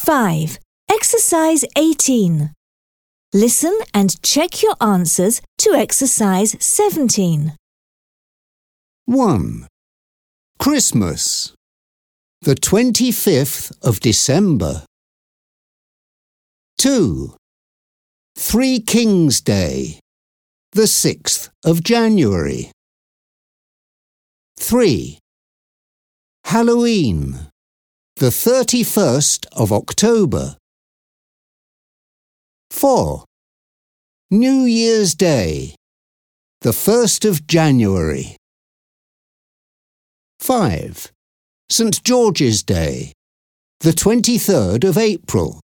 5. Exercise 18. Listen and check your answers to exercise 17. 1. Christmas, the 25th of December. 2. Three Kings Day, the 6th of January. 3. Halloween, the 31st of October. 4. New Year's Day, the 1st of January. 5. St. George's Day, the 23rd of April.